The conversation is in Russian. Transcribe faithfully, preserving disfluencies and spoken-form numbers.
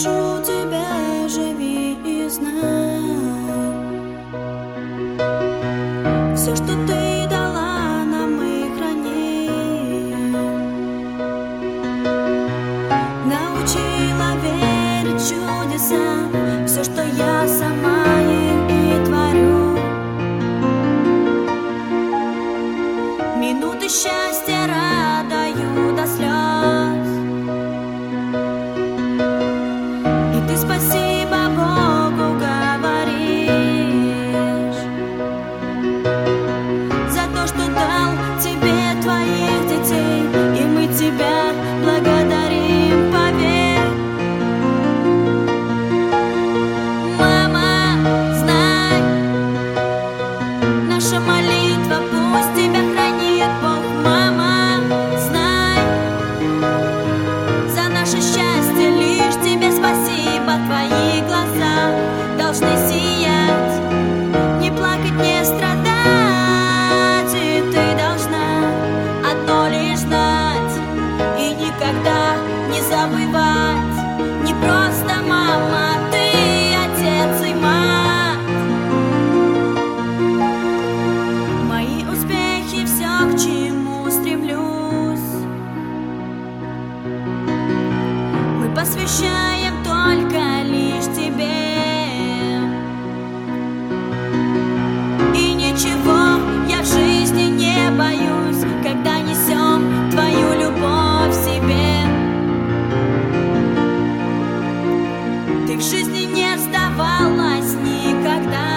прошу тебя, живи и знай, все, что ты дала нам, мы храним. Научила верить в чудеса, все, что я сама их и творю. Минуты счастья радую до слез, и ты спасибо Богу говоришь за то, что дал тебе твоих детей, и мы тебя благодарим, поверь. Мама, знай, наша молитва пусть тебя хранит Бог. Мама, знай, за наше счастье лишь тебе спасибо. Твои глаза должны сиять, не плакать, не страдать, и ты должна одно лишь знать и никогда не забывать. Не просто мама, ты отец и мать. Мои успехи, все, к чему стремлюсь, мы посвящаем только лишь тебе. И ничего я в жизни не боюсь, когда несем твою любовь в себе. Ты в жизни не сдавалась никогда,